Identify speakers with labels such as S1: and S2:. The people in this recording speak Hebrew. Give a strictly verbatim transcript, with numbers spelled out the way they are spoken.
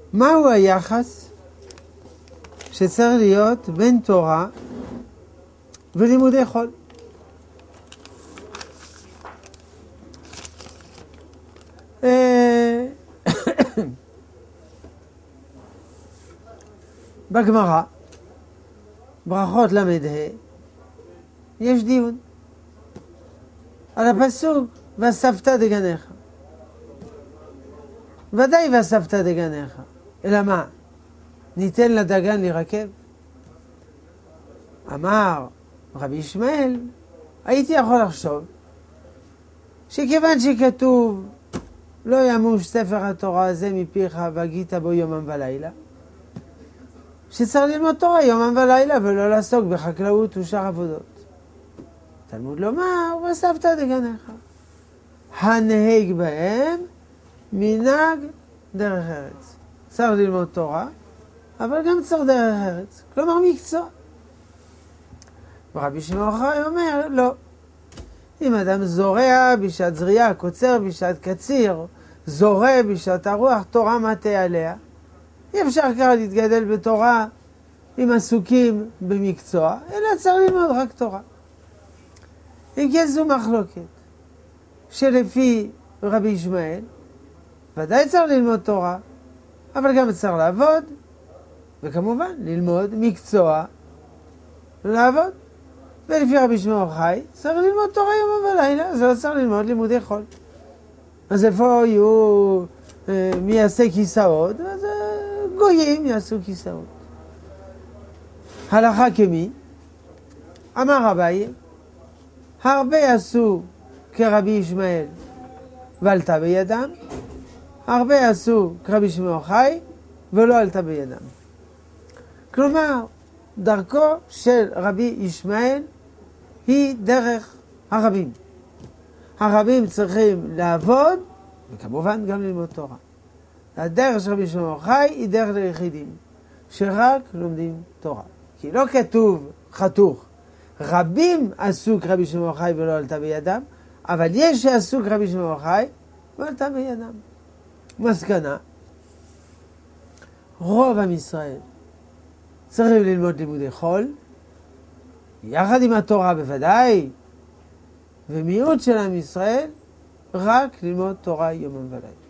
S1: מהו היחס שצריך להיות בין תורה ולימודי חול? בגמרא, ברכות למד ה', יש דיון על הפסוק ואספת דגניך. ודאי ואספת דגניך, אלא מה? ניתן לדגן להירקב? אמר רבי ישמעאל, הייתי יכול לחשוב שכיוון שכתוב לא ימוש ספר התורה הזה מפיך והגית בו יומם ולילה, שצריך ללמוד תורה יומם ולילה ולא לעסוק בחקלאות ושאר עבודות. תלמוד לומר ואספת דגניך, הנהג בהם מנהג דרך ארץ. צריך ללמוד תורה, אבל גם צריך דרך ארץ, כלומר מקצוע. ורבי שמעון אוחיי אומר, לא. אם אדם זורע בשעת זריעה, קוצר בשעת קציר, זורע בשעת הרוח, תורה מטה עליה. אי אפשר ככה להתגדל בתורה עם עסוקים במקצוע, אלא צריך ללמוד רק תורה. אם כן זו מחלוקת, שלפי רבי ישמעאל, ודאי צריך ללמוד תורה, אבל גם צריך לעבוד, וכמובן ללמוד מקצוע, לעבוד. ולפי רבי שמעון אוחיי, צריך ללמוד תורה יום ולילה, זה לא צריך ללמוד לימודי חול. אז איפה יהיו, אה, מי יעשה כיסאות? אז אה, גויים יעשו כיסאות. הלכה כמי? אמר אביי, הרבה עשו כרבי ישמעאל ועלתה בידם, הרבה עשו כרבי שמעון אוחיי ולא עלתה בידם. כלומר, דרכו של רבי ישמעאל היא דרך הרבים. הרבים צריכים לעבוד, וכמובן גם ללמוד תורה. הדרך של רבי שמעון אוחיי היא דרך ליחידים, שרק לומדים תורה. כי לא כתוב חתוך, רבים עשו כרבי שמעון אוחיי ולא עלתה בידם, אבל יש שעשו כרבי שמעון אוחיי ועלתה בידם. מסקנה, רוב עם ישראל צריכים ללמוד לימודי חול, יחד עם התורה בוודאי, ומיעוט של עם ישראל רק ללמוד תורה יומם ולילה.